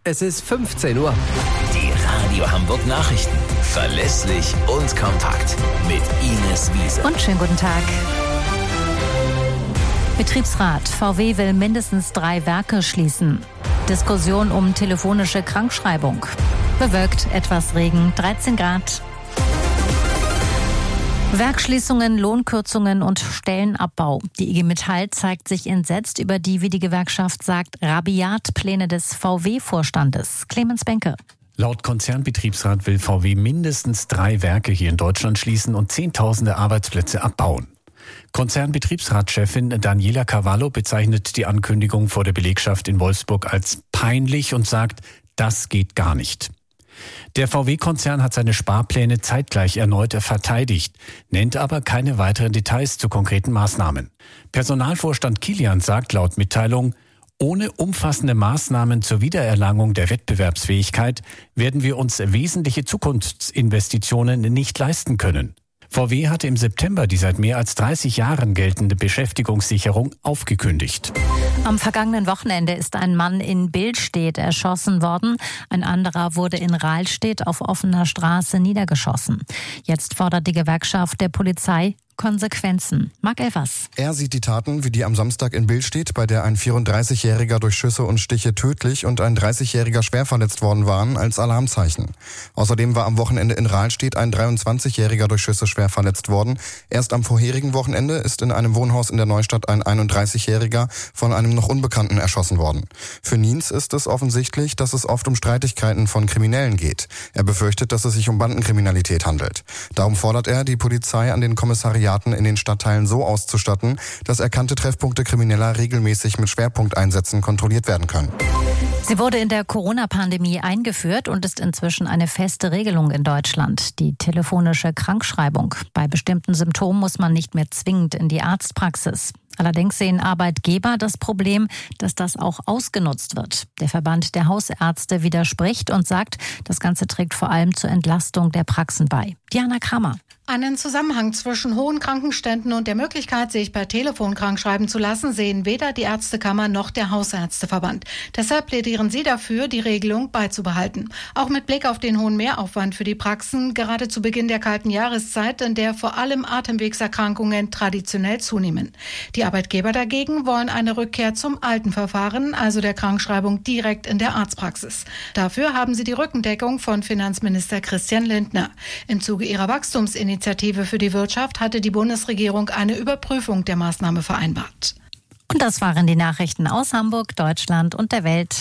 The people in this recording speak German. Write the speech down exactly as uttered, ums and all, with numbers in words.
Es ist fünfzehn Uhr. Die Radio Hamburg Nachrichten. Verlässlich und kompakt. Mit Ines Wiese. Und schönen guten Tag. Betriebsrat. V W will mindestens drei Werke schließen. Diskussion um telefonische Krankschreibung. Bewölkt, etwas Regen, dreizehn Grad. Werksschließungen, Lohnkürzungen und Stellenabbau. Die I G Metall zeigt sich entsetzt über die, wie die Gewerkschaft sagt, rabiat Pläne des V W-Vorstandes. Clemens Benke. Laut Konzernbetriebsrat will V W mindestens drei Werke hier in Deutschland schließen und Zehntausende Arbeitsplätze abbauen. Konzernbetriebsratschefin Daniela Cavallo bezeichnet die Ankündigung vor der Belegschaft in Wolfsburg als peinlich und sagt, das geht gar nicht. Der V W-Konzern hat seine Sparpläne zeitgleich erneut verteidigt, nennt aber keine weiteren Details zu konkreten Maßnahmen. Personalvorstand Kilian sagt laut Mitteilung, ohne umfassende Maßnahmen zur Wiedererlangung der Wettbewerbsfähigkeit werden wir uns wesentliche Zukunftsinvestitionen nicht leisten können. V W hatte im September die seit mehr als dreißig Jahren geltende Beschäftigungssicherung aufgekündigt. Am vergangenen Wochenende ist ein Mann in Billstedt erschossen worden. Ein anderer wurde in Rahlstedt auf offener Straße niedergeschossen. Jetzt fordert die Gewerkschaft der Polizei Konsequenzen. Marc Elvers. Er sieht die Taten wie die am Samstag in Billstedt, bei der ein vierunddreißigjähriger durch Schüsse und Stiche tödlich und ein dreißigjähriger schwer verletzt worden waren, als Alarmzeichen. Außerdem war am Wochenende in Rahlstedt ein dreiundzwanzigjähriger durch Schüsse schwer verletzt worden. Erst am vorherigen Wochenende ist in einem Wohnhaus in der Neustadt ein einunddreißigjähriger von einem noch Unbekannten erschossen worden. Für Niens ist es offensichtlich, dass es oft um Streitigkeiten von Kriminellen geht. Er befürchtet, dass es sich um Bandenkriminalität handelt. Darum fordert er die Polizei an den Kommissariaten in den Stadtteilen so auszustatten, dass erkannte Treffpunkte Krimineller regelmäßig mit Schwerpunkteinsätzen kontrolliert werden können. Sie wurde in der Corona-Pandemie eingeführt und ist inzwischen eine feste Regelung in Deutschland, die telefonische Krankschreibung. Bei bestimmten Symptomen muss man nicht mehr zwingend in die Arztpraxis. Allerdings sehen Arbeitgeber das Problem, dass das auch ausgenutzt wird. Der Verband der Hausärzte widerspricht und sagt, das Ganze trägt vor allem zur Entlastung der Praxen bei. Diana Kramer. Einen Zusammenhang zwischen hohen Krankenständen und der Möglichkeit, sich per Telefon krankschreiben zu lassen, sehen weder die Ärztekammer noch der Hausärzteverband. Deshalb plädieren sie dafür, die Regelung beizubehalten. Auch mit Blick auf den hohen Mehraufwand für die Praxen, gerade zu Beginn der kalten Jahreszeit, in der vor allem Atemwegserkrankungen traditionell zunehmen. Die Arbeitgeber dagegen wollen eine Rückkehr zum alten Verfahren, also der Krankschreibung direkt in der Arztpraxis. Dafür haben sie die Rückendeckung von Finanzminister Christian Lindner. Im Zuge ihrer Wachstumsinitiative Initiative für die Wirtschaft hatte die Bundesregierung eine Überprüfung der Maßnahme vereinbart. Und das waren die Nachrichten aus Hamburg, Deutschland und der Welt.